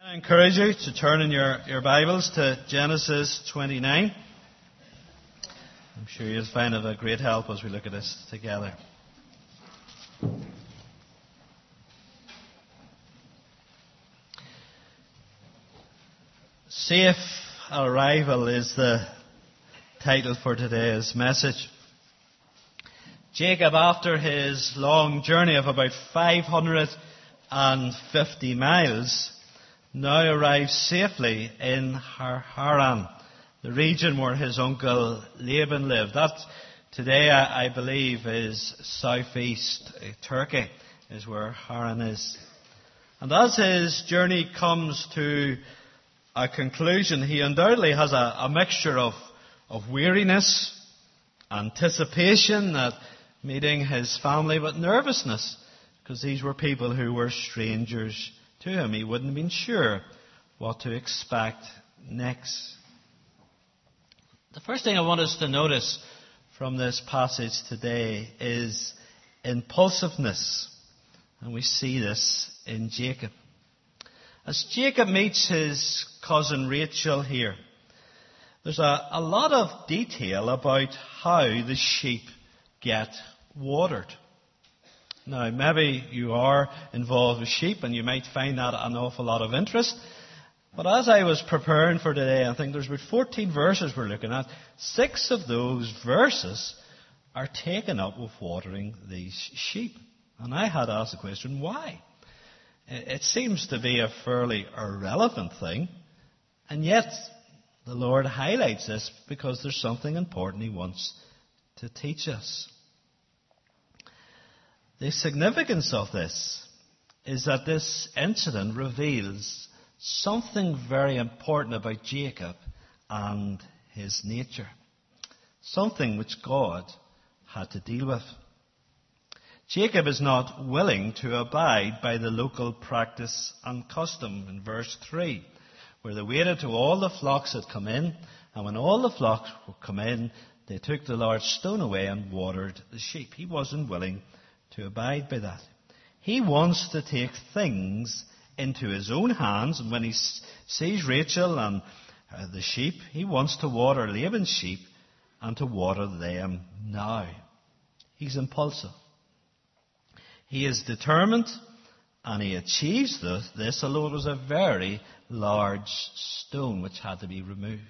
I encourage you to turn in your Bibles to Genesis 29. I'm sure you'll find it a great help as we look at this together. Safe Arrival is the title for today's message. Jacob, after his long journey of about 550 miles, now arrives safely in Haran, the region where his uncle Laban lived. That today, I believe, is southeast Turkey, is where Haran is. And as his journey comes to a conclusion, he undoubtedly has a mixture of weariness, anticipation at meeting his family, but nervousness, because these were people who were strangers to him. He wouldn't have been sure what to expect next. The first thing I want us to notice from this passage today is impulsiveness. And we see this in Jacob. As Jacob meets his cousin Rachel here, there's a lot of detail about how the sheep get watered. Now, maybe you are involved with sheep and you might find that an awful lot of interest. But as I was preparing for today, I think there's about 14 verses we're looking at. 6 of those verses are taken up with watering these sheep. And I had asked the question, why? It seems to be a fairly irrelevant thing. And yet, the Lord highlights this because there's something important He wants to teach us. The significance of this is that this incident reveals something very important about Jacob and his nature. Something which God had to deal with. Jacob is not willing to abide by the local practice and custom in verse 3, where they waited till all the flocks had come in, and when all the flocks would come in, they took the large stone away and watered the sheep. He wasn't willing to abide by that. He wants to take things into his own hands, and when he sees Rachel and the sheep, he wants to water Laban's sheep and to water them now. He's impulsive. He is determined, and he achieves this, although it was a very large stone which had to be removed.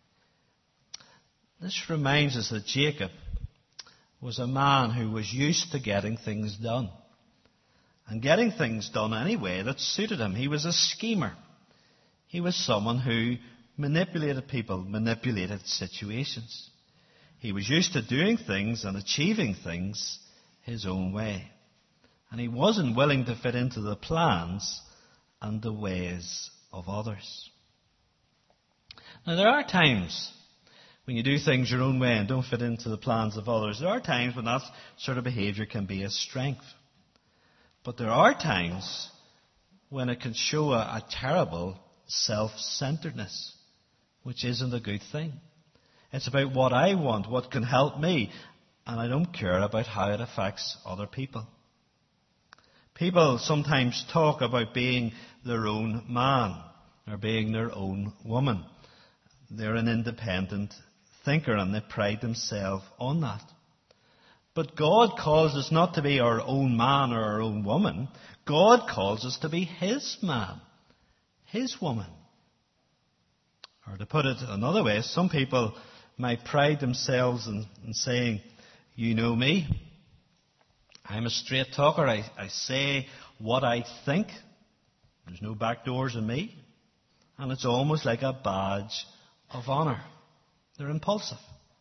This reminds us that Jacob was a man who was used to getting things done. And getting things done anyway that suited him. He was a schemer. He was someone who manipulated people, manipulated situations. He was used to doing things and achieving things his own way. And he wasn't willing to fit into the plans and the ways of others. Now, there are times when you do things your own way and don't fit into the plans of others. There are times when that sort of behavior can be a strength. But there are times when it can show a terrible self-centeredness, which isn't a good thing. It's about what I want, what can help me, and I don't care about how it affects other people. People sometimes talk about being their own man or being their own woman. They're an independent thinker and they pride themselves on that. But God calls us not to be our own man or our own woman. God calls us to be His man, His woman. Or to put it another way, some people might pride themselves in saying, you know me, I'm a straight talker. I say what I think. There's no back doors in me. And it's almost like a badge of honour. They're impulsive.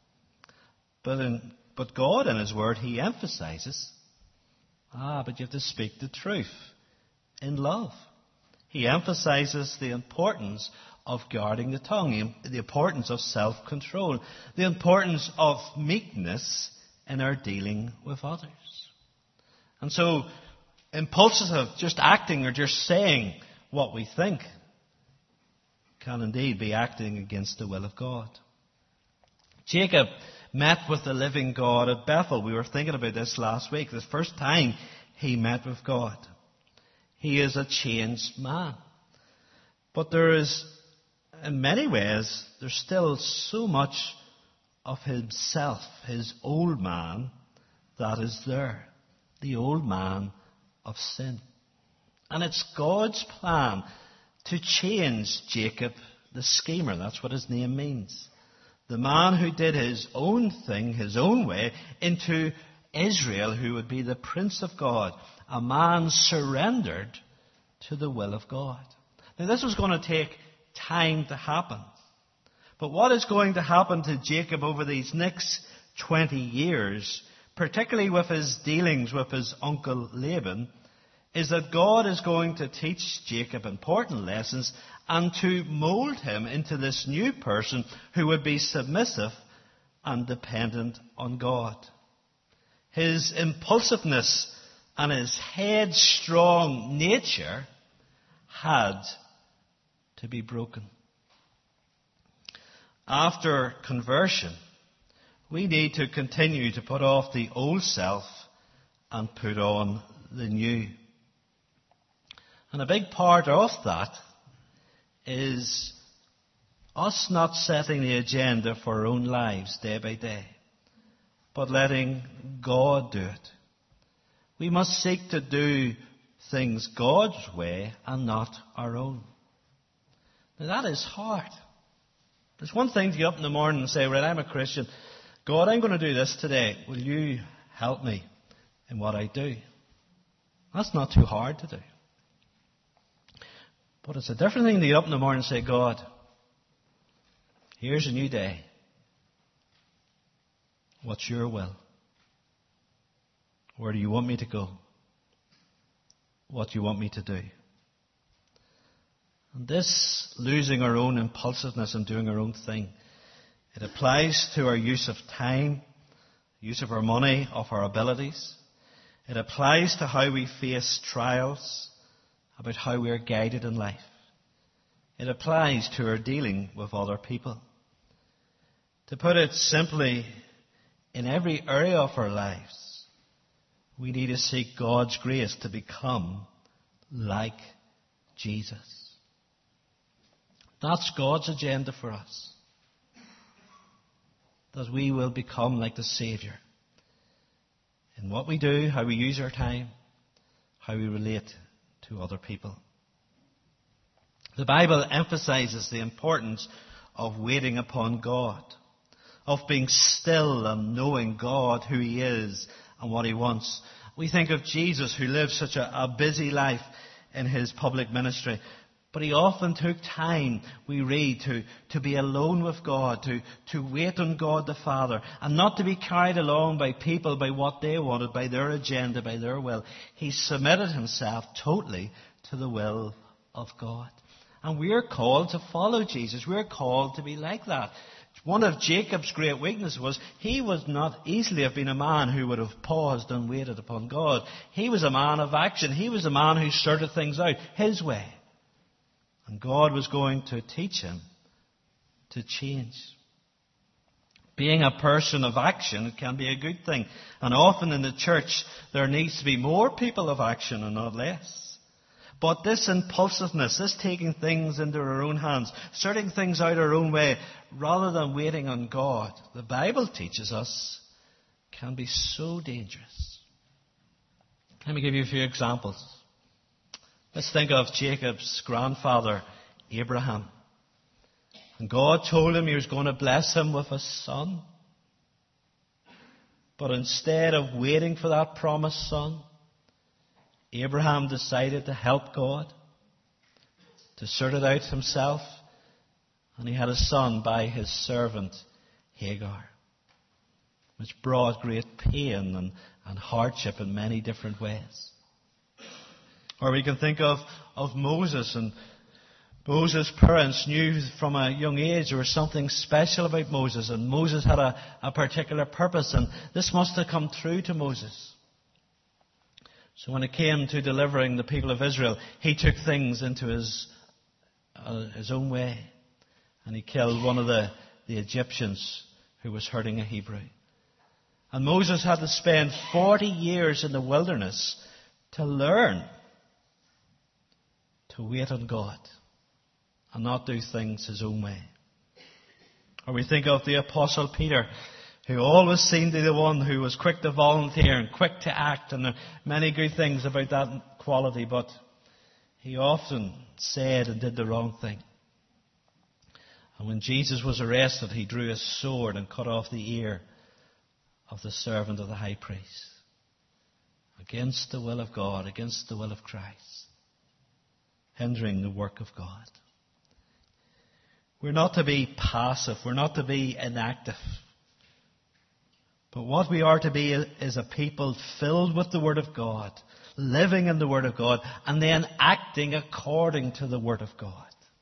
But God in His Word, He emphasises, but you have to speak the truth in love. He emphasises the importance of guarding the tongue, the importance of self-control, the importance of meekness in our dealing with others. And so, impulsive, just acting or just saying what we think, can indeed be acting against the will of God. Jacob met with the living God at Bethel. We were thinking about this last week. The first time he met with God. He is a changed man. But there is, in many ways, there's still so much of himself, his old man, that is there. The old man of sin. And it's God's plan to change Jacob, the schemer. That's what his name means. The man who did his own thing, his own way, into Israel, who would be the Prince of God. A man surrendered to the will of God. Now, this was going to take time to happen. But what is going to happen to Jacob over these next 20 years, particularly with his dealings with his uncle Laban, is that God is going to teach Jacob important lessons and to mold him into this new person who would be submissive and dependent on God. His impulsiveness and his headstrong nature had to be broken. After conversion, we need to continue to put off the old self and put on the new. And a big part of that is us not setting the agenda for our own lives day by day, but letting God do it. We must seek to do things God's way and not our own. Now that is hard. It's one thing to get up in the morning and say, right, I'm a Christian. God, I'm going to do this today. Will you help me in what I do? That's not too hard to do. But it's a different thing to get up in the morning and say, God, here's a new day. What's your will? Where do you want me to go? What do you want me to do? And this losing our own impulsiveness and doing our own thing, it applies to our use of time, use of our money, of our abilities. It applies to how we face trials, about how we are guided in life. It applies to our dealing with other people. To put it simply, in every area of our lives, we need to seek God's grace to become like Jesus. That's God's agenda for us. That we will become like the Saviour. In what we do, how we use our time, how we relate to other people. The Bible emphasizes the importance of waiting upon God, of being still and knowing God, who He is and what He wants. We think of Jesus, who lived such a busy life in His public ministry. But He often took time, we read, to be alone with God, to wait on God the Father, and not to be carried along by people, by what they wanted, by their agenda, by their will. He submitted Himself totally to the will of God. And we are called to follow Jesus. We are called to be like that. One of Jacob's great weaknesses was he would not easily have been a man who would have paused and waited upon God. He was a man of action. He was a man who sorted things out his way. And God was going to teach him to change. Being a person of action, it can be a good thing. And often in the church, there needs to be more people of action and not less. But this impulsiveness, this taking things into our own hands, sorting things out our own way, rather than waiting on God, the Bible teaches us, can be so dangerous. Let me give you a few examples. Let's think of Jacob's grandfather, Abraham. And God told him He was going to bless him with a son. But instead of waiting for that promised son, Abraham decided to help God, to sort it out himself, and he had a son by his servant Hagar, which brought great pain and hardship in many different ways. Or we can think of Moses, and Moses' parents knew from a young age there was something special about Moses, and Moses had a particular purpose, and this must have come through to Moses. So when it came to delivering the people of Israel, he took things into his own way. And he killed one of the Egyptians who was hurting a Hebrew. And Moses had to spend 40 years in the wilderness to learn to wait on God. and not do things his own way. Or we think of the Apostle Peter, who always seemed to be the one who was quick to volunteer and quick to act, and there are many good things about that quality, but he often said and did the wrong thing. And when Jesus was arrested, he drew his sword and cut off the ear of the servant of the high priest. Against the will of God, against the will of Christ, hindering the work of God. We're not to be passive. We're not to be inactive. But what we are to be is a people filled with the Word of God, living in the Word of God, and then acting according to the Word of God.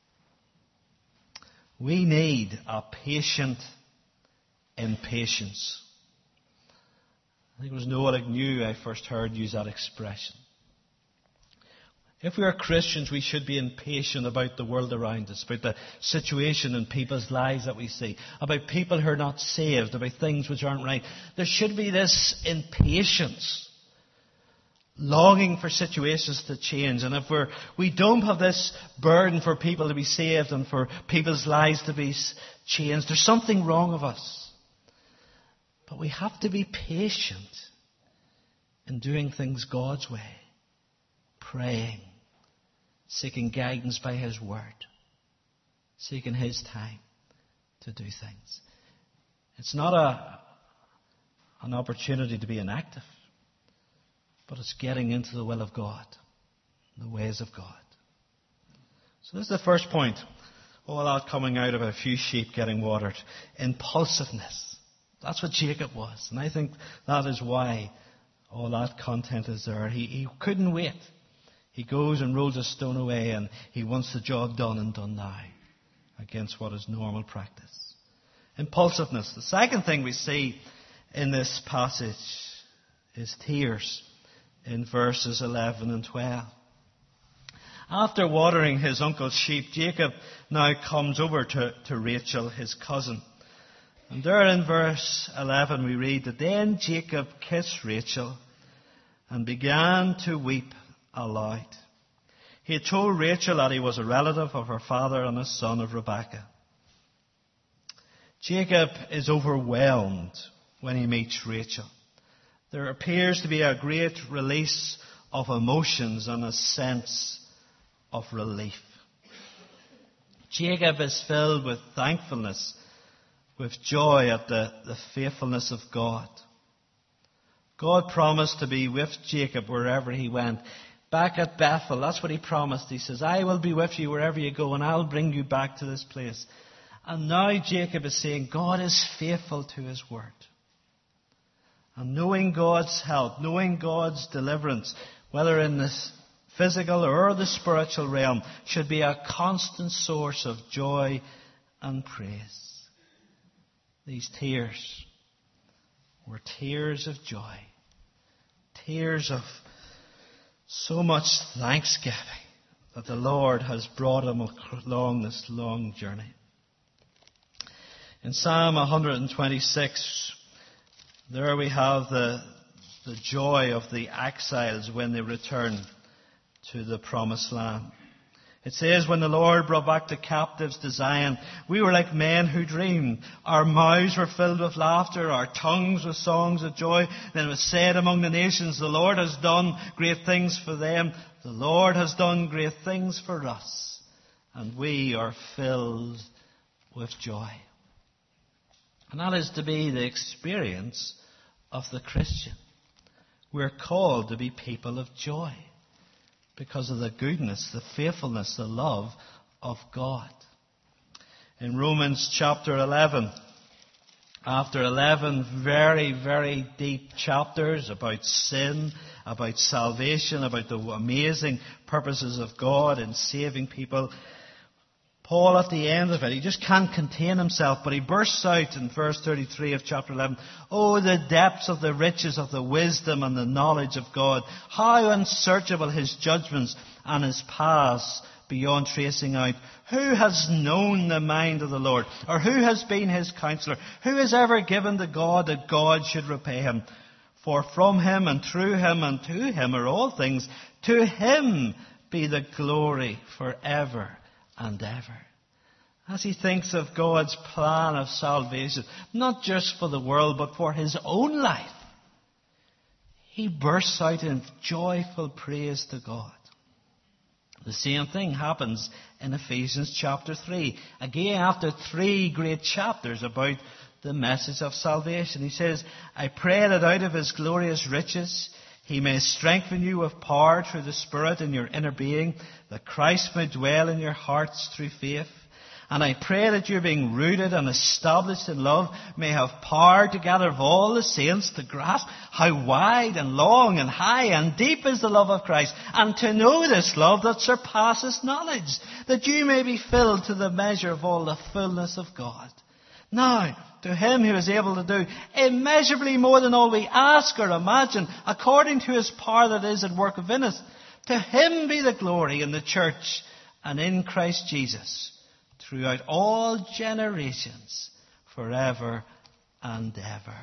We need a patient impatience. I think it was Noel Agnew I first heard use that expression. If we are Christians, we should be impatient about the world around us, about the situation in people's lives that we see, about people who are not saved, about things which aren't right. There should be this impatience, longing for situations to change. And if we don't have this burden for people to be saved and for people's lives to be changed, there's something wrong with us. But we have to be patient in doing things God's way, praying, seeking guidance by His Word, seeking His time to do things. It's not an opportunity to be inactive, but it's getting into the will of God, the ways of God. So this is the first point. All that coming out of a few sheep getting watered. Impulsiveness. That's what Jacob was. And I think that is why all that content is there. He couldn't wait. He goes and rolls a stone away, and he wants the job done and done now, against what is normal practice. Impulsiveness. The second thing we see in this passage is tears in verses 11 and 12. After watering his uncle's sheep, Jacob now comes over to Rachel, his cousin. And there in verse 11 we read that then Jacob kissed Rachel and began to weep aloud. He had told Rachel that he was a relative of her father and a son of Rebekah. Jacob is overwhelmed when he meets Rachel. There appears to be a great release of emotions and a sense of relief. Jacob is filled with thankfulness, with joy at the faithfulness of God. God promised to be with Jacob wherever he went. Back at Bethel, that's what he promised. He says, I will be with you wherever you go, and I'll bring you back to this place. And now Jacob is saying God is faithful to his word. And knowing God's help, knowing God's deliverance, whether in the physical or the spiritual realm, should be a constant source of joy and praise. These tears were tears of joy, tears of so much thanksgiving that the Lord has brought him along this long journey. In Psalm 126, there we have the joy of the exiles when they return to the promised land. It says, when the Lord brought back the captives to Zion, we were like men who dreamed. Our mouths were filled with laughter, our tongues with songs of joy. Then it was said among the nations, the Lord has done great things for them. The Lord has done great things for us. And we are filled with joy. And that is to be the experience of the Christian. We're called to be people of joy, because of the goodness, the faithfulness, the love of God. In Romans chapter 11, after 11 very, very deep chapters about sin, about salvation, about the amazing purposes of God in saving people, Paul at the end of it, he just can't contain himself, but he bursts out in verse 33 of chapter 11, oh, the depths of the riches of the wisdom and the knowledge of God, how unsearchable his judgments and his paths beyond tracing out. Who has known the mind of the Lord? Or who has been his counselor? Who has ever given to God that God should repay him? For from him and through him and to him are all things. To him be the glory forever. and ever. As he thinks of God's plan of salvation, not just for the world, but for his own life, he bursts out in joyful praise to God. The same thing happens in Ephesians chapter 3. Again, after 3 great chapters about the message of salvation, he says, I pray that out of his glorious riches he may strengthen you with power through the Spirit in your inner being, that Christ may dwell in your hearts through faith. And I pray that you, being rooted and established in love, may have power together of all the saints to grasp how wide and long and high and deep is the love of Christ, and to know this love that surpasses knowledge, that you may be filled to the measure of all the fullness of God. Now, to him who is able to do immeasurably more than all we ask or imagine, according to his power that is at work within us, to him be the glory in the church and in Christ Jesus, throughout all generations, forever and ever.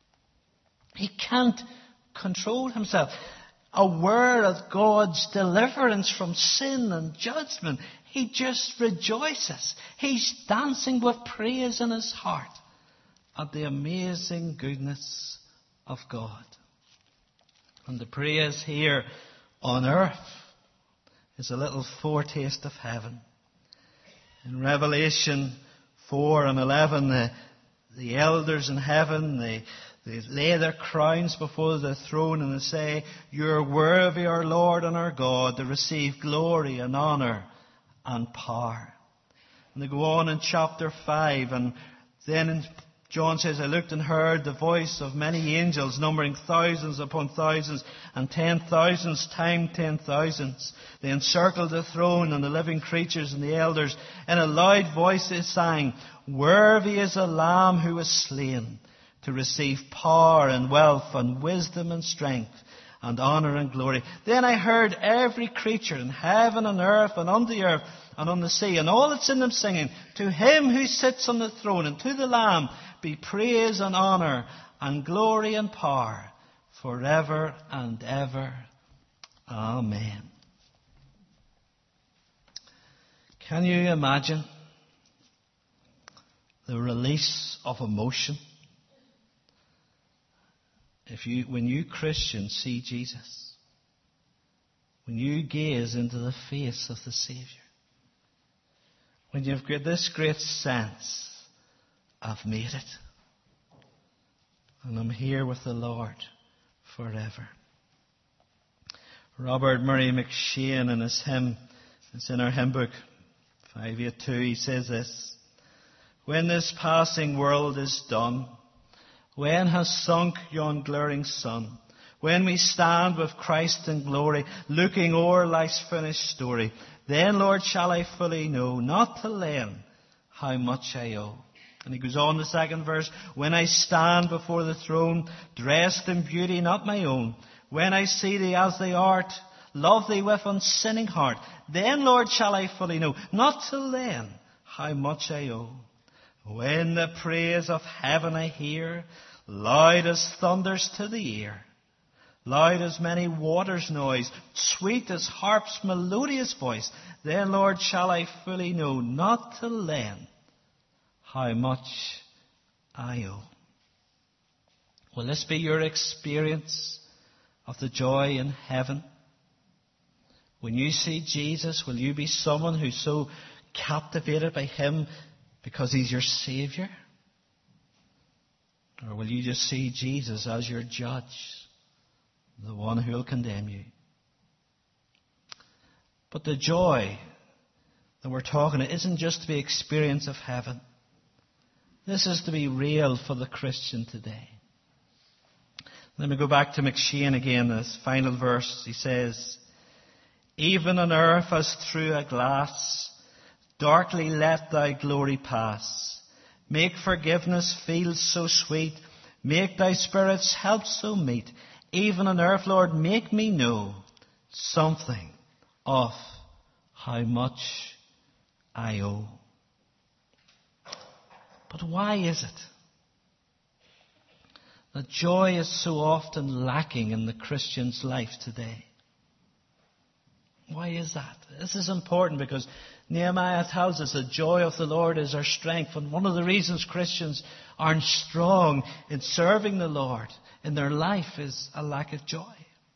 He can't control himself. Aware of God's deliverance from sin and judgment, he just rejoices. He's dancing with praise in his heart at the amazing goodness of God. And the praise here on earth is a little foretaste of heaven. In Revelation 4 and 11, the elders in heaven, they lay their crowns before the throne and they say, You're worthy, our Lord and our God, to receive glory and honor and power. And they go on in chapter 5, and then John says, I looked and heard the voice of many angels, numbering thousands upon thousands, and 10,000s times 10,000s. They encircled the throne and the living creatures and the elders. In a loud voice they sang, Worthy is the Lamb who was slain, to receive power and wealth and wisdom and strength and honor and glory. Then I heard every creature in heaven and earth and on the earth and on the sea, and all that's in them singing, To him who sits on the throne and to the Lamb be praise and honor and glory and power forever and ever. Amen. Can you imagine the release of emotion when you Christians see Jesus? When you gaze into the face of the Saviour? When you've got this great sense, I've made it. And I'm here with the Lord forever. Robert Murray McCheyne in his hymn, it's in our hymn book, 582, he says this, When this passing world is done, when has sunk yon glaring sun, when we stand with Christ in glory, looking o'er life's finished story, then, Lord, shall I fully know, not till then, how much I owe. And he goes on the second verse, When I stand before the throne, dressed in beauty not my own, when I see thee as thou art, love thee with unsinning heart, then, Lord, shall I fully know, not till then, how much I owe. When the praise of heaven I hear, loud as thunders to the ear, loud as many waters' noise, sweet as harp's melodious voice, then, Lord, shall I fully know, not till then, how much I owe. Will this be your experience of the joy in heaven? When you see Jesus, will you be someone who's so captivated by him because he's your Saviour? Or will you just see Jesus as your judge, the one who will condemn you? But the joy that we're talking about isn't just to be experience of heaven. This is to be real for the Christian today. Let me go back to McCheyne again, this final verse. He says, Even on earth as through a glass, darkly let thy glory pass. Make forgiveness feel so sweet. Make thy Spirit's help so meet. Even on earth, Lord, make me know something of how much I owe. But why is it that joy is so often lacking in the Christian's life today? Why is that? This is important because Nehemiah tells us the joy of the Lord is our strength. And one of the reasons Christians aren't strong in serving the Lord in their life is a lack of joy.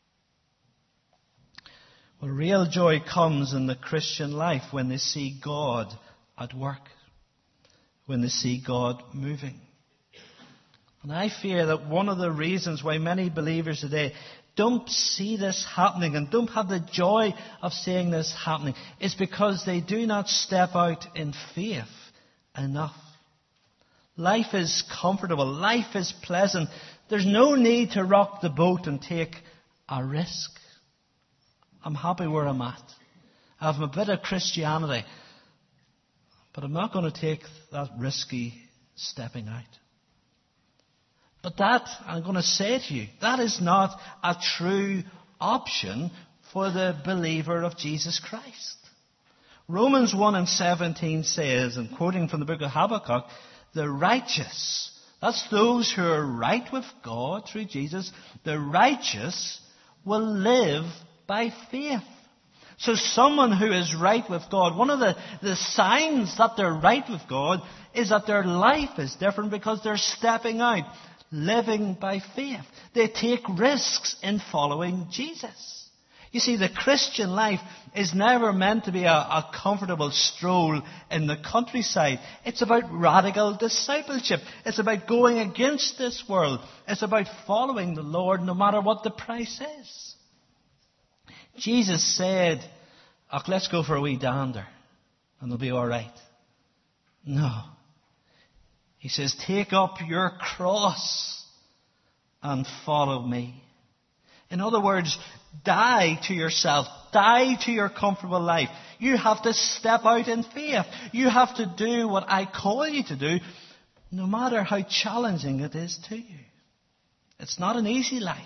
Well, real joy comes in the Christian life when they see God at work, when they see God moving. And I fear that one of the reasons why many believers today don't see this happening and don't have the joy of seeing this happening is because they do not step out in faith enough. Life is comfortable. Life is pleasant. There's no need to rock the boat and take a risk. I'm happy where I'm at. I have a bit of Christianity, but I'm not going to take that risky stepping out. But that, I'm going to say to you, that is not a true option for the believer of Jesus Christ. Romans 1:17 says, and quoting from the book of Habakkuk, the righteous, that's those who are right with God through Jesus, the righteous will live by faith. So someone who is right with God, one of the signs that they're right with God is that their life is different because they're stepping out, living by faith. They take risks in following Jesus. You see, the Christian life is never meant to be a comfortable stroll in the countryside. It's about radical discipleship. It's about going against this world. It's about following the Lord no matter what the price is. Jesus said, let's go for a wee dander and it'll be all right. No. He says, take up your cross and follow me. In other words, die to yourself. Die to your comfortable life. You have to step out in faith. You have to do what I call you to do, no matter how challenging it is to you. It's not an easy life.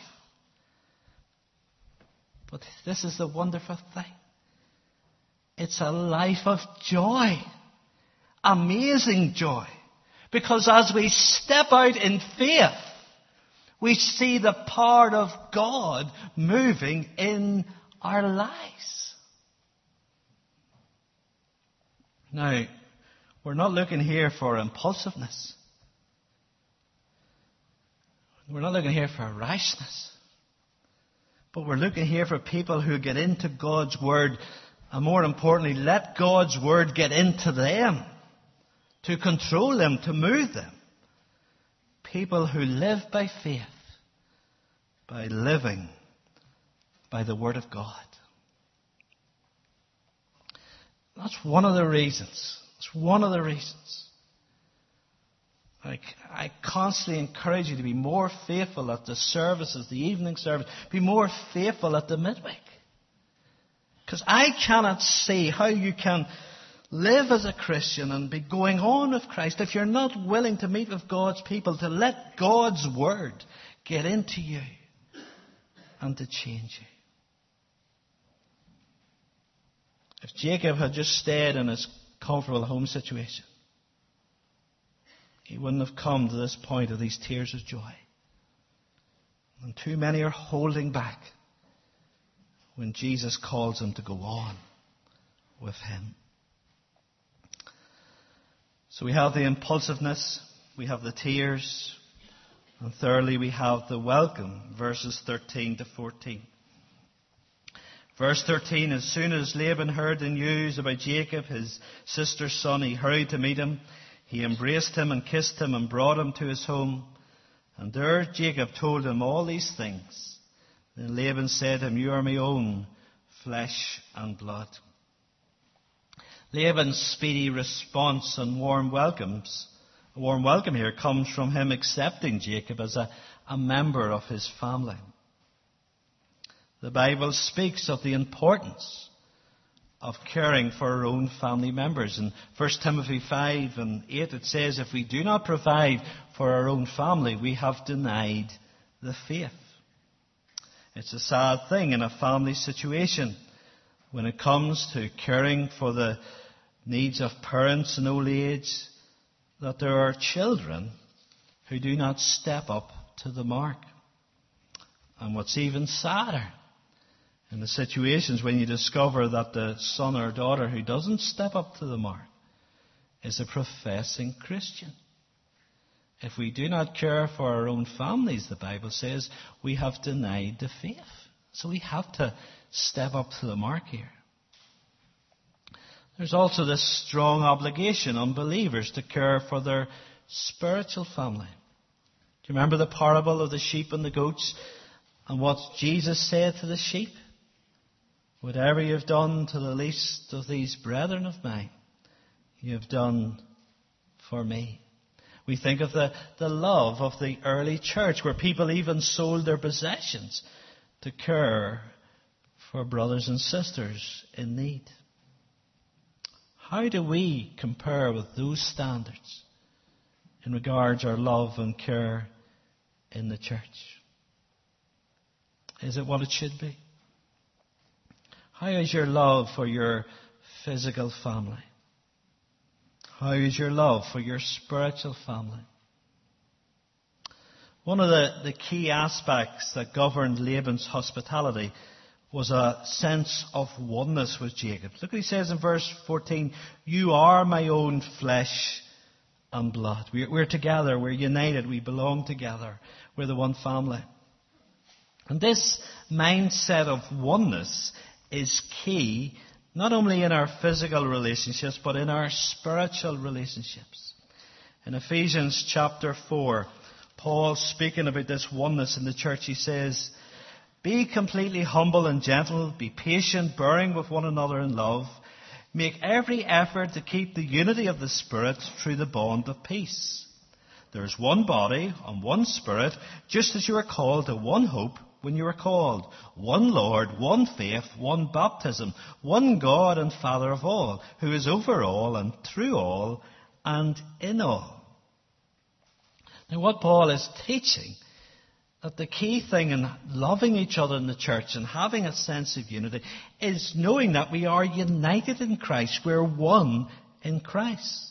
But this is the wonderful thing. It's a life of joy. Amazing joy. Because as we step out in faith, we see the power of God moving in our lives. Now, we're not looking here for impulsiveness. We're not looking here for rashness. But we're looking here for people who get into God's Word, and more importantly, let God's Word get into them, to control them, to move them. People who live by faith, by living by the Word of God. That's one of the reasons. It's one of the reasons. I constantly encourage you to be more faithful at the services, the evening service. Be more faithful at the midweek. Because I cannot see how you can live as a Christian and be going on with Christ if you're not willing to meet with God's people, to let God's Word get into you and to change you. If Jacob had just stayed in his comfortable home situation, he wouldn't have come to this point of these tears of joy. And too many are holding back when Jesus calls them to go on with him. So we have the impulsiveness, we have the tears, and thirdly we have the welcome, verses 13 to 14. Verse 13, as soon as Laban heard the news about Jacob, his sister's son, he hurried to meet him. He embraced him and kissed him and brought him to his home. And there Jacob told him all these things. Then Laban said to him, you are my own flesh and blood. Laban's speedy response and warm welcome here comes from him accepting Jacob as a member of his family. The Bible speaks of the importance of caring for our own family members. In 1 Timothy 5:8 it says, if we do not provide for our own family, we have denied the faith. It's a sad thing in a family situation when it comes to caring for the needs of parents in old age, that there are children who do not step up to the mark. And what's even sadder In the situations when you discover that the son or daughter who doesn't step up to the mark is a professing Christian. If we do not care for our own families, the Bible says, we have denied the faith. So we have to step up to the mark here. There's also this strong obligation on believers to care for their spiritual family. Do you remember the parable of the sheep and the goats and what Jesus said to the sheep? Whatever you have done to the least of these brethren of mine, you have done for me. We think of the love of the early church, where people even sold their possessions to care for brothers and sisters in need. How do we compare with those standards in regards our love and care in the church? Is it what it should be? How is your love for your physical family? How is your love for your spiritual family? One of the key aspects that governed Laban's hospitality was a sense of oneness with Jacob. Look what he says in verse 14. You are my own flesh and blood. We're together. We're united. We belong together. We're the one family. And this mindset of oneness is key, not only in our physical relationships, but in our spiritual relationships. In Ephesians chapter 4, Paul, speaking about this oneness in the church, he says, be completely humble and gentle, be patient, bearing with one another in love. Make every effort to keep the unity of the Spirit through the bond of peace. There is one body and one Spirit, just as you are called to one hope when you are called. One Lord, one faith, one baptism, one God and Father of all, who is over all and through all and in all. Now what Paul is teaching, that the key thing in loving each other in the church and having a sense of unity is knowing that we are united in Christ. We're one in Christ.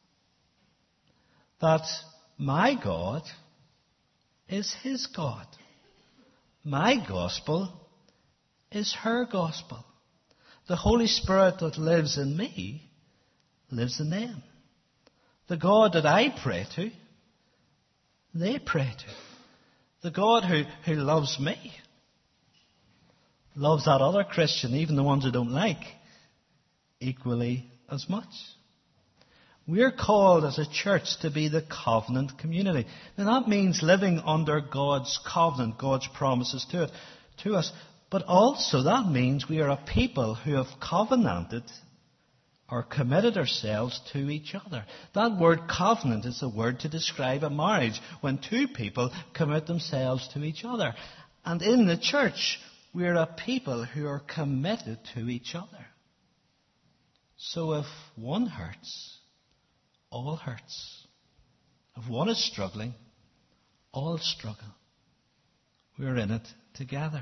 That my God is his God. My gospel is her gospel. The Holy Spirit that lives in me lives in them. The God that I pray to, they pray to. The God who loves me loves that other Christian, even the ones who don't like, equally as much. We're called as a church to be the covenant community. Now that means living under God's covenant, God's promises to us. But also that means we are a people who have covenanted or committed ourselves to each other. That word covenant is a word to describe a marriage, when two people commit themselves to each other. And in the church, we are a people who are committed to each other. So if one hurts, all hurts. If one is struggling, all struggle. We're in it together.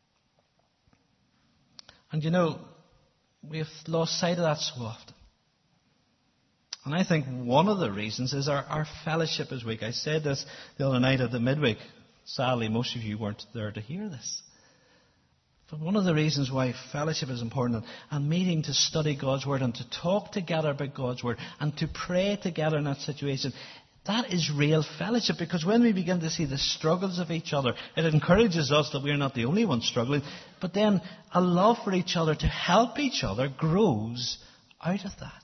And you know, we've lost sight of that so often. And I think one of the reasons is our fellowship is weak. I said this the other night at the midweek. Sadly, most of you weren't there to hear this. But one of the reasons why fellowship is important, and meeting to study God's Word and to talk together about God's Word and to pray together in that situation, that is real fellowship. Because when we begin to see the struggles of each other, it encourages us that we're not the only ones struggling. But then a love for each other to help each other grows out of that.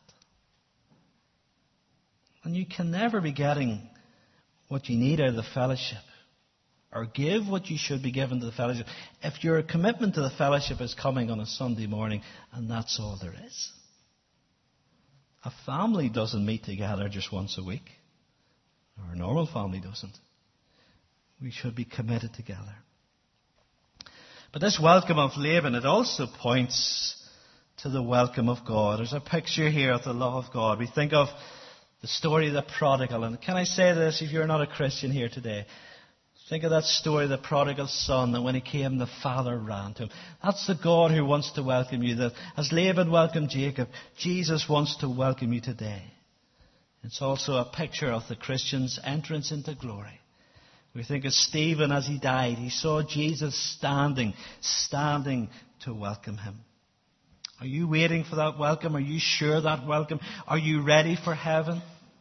And you can never be getting what you need out of the fellowship, or give what you should be given to the fellowship, if your commitment to the fellowship is coming on a Sunday morning and that's all there is. A family doesn't meet together just once a week. Or a normal family doesn't. We should be committed together. But this welcome of Laban, it also points to the welcome of God. There's a picture here of the love of God. We think of the story of the prodigal. And can I say this, if you're not a Christian here today, think of that story of the prodigal son, that when he came, the father ran to him. That's the God who wants to welcome you. That as Laban welcomed Jacob, Jesus wants to welcome you today. It's also a picture of the Christian's entrance into glory. We think of Stephen as he died. He saw Jesus standing to welcome him? Are you waiting for that welcome? Are you sure that welcome? Are you ready for heaven?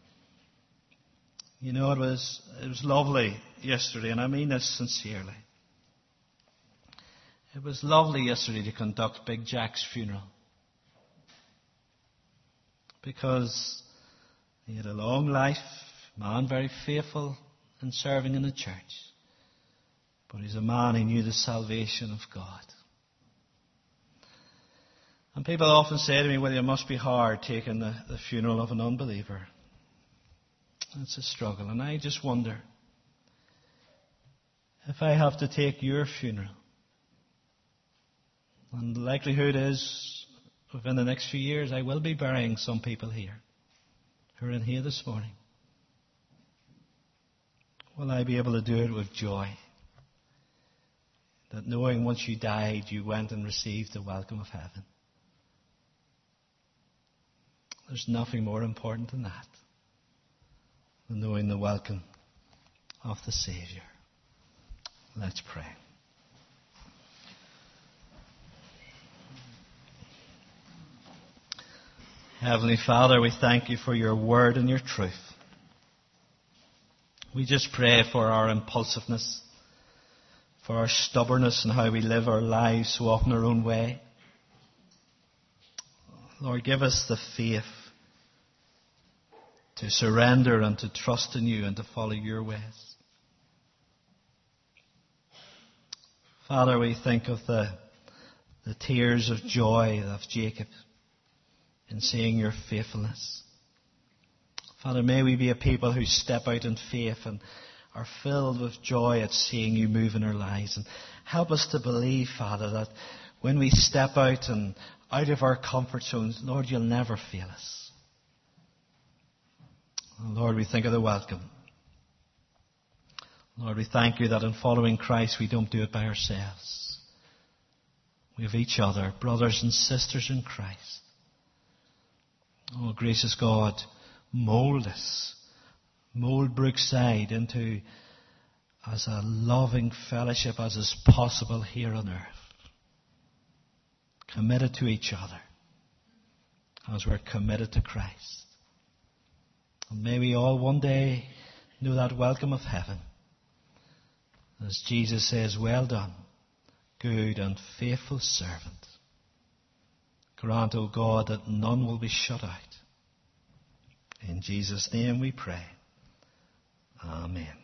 You know, it was lovely yesterday, and I mean this sincerely. It was lovely yesterday to conduct Big Jack's funeral, because he had a long life, man very faithful in serving in the church. But he's a man who knew the salvation of God. And people often say to me, well, it must be hard taking the funeral of an unbeliever. It's a struggle. And I just wonder, if I have to take your funeral, and the likelihood is within the next few years I will be burying some people here who are in here this morning, will I be able to do it with joy? That knowing once you died, you went and received the welcome of heaven. There's nothing more important than that, than knowing the welcome of the Saviour. Let's pray. Heavenly Father, we thank you for your word and your truth. We just pray for our impulsiveness, for our stubbornness and how we live our lives so often our own way. Lord, give us the faith to surrender and to trust in you and to follow your ways. Father, we think of the tears of joy of Jacob in seeing your faithfulness. Father, may we be a people who step out in faith and are filled with joy at seeing you move in our lives. And help us to believe, Father, that when we step out and out of our comfort zones, Lord, you'll never fail us. Lord, we think of the welcome. Lord, we thank you that in following Christ we don't do it by ourselves. We have each other, brothers and sisters in Christ. Oh, gracious God, mold us. Mold Brookside into as a loving fellowship as is possible here on earth. Committed to each other as we're committed to Christ. And may we all one day know that welcome of heaven. As Jesus says, well done, good and faithful servant. Grant, O God, that none will be shut out. In Jesus' name we pray. Amen.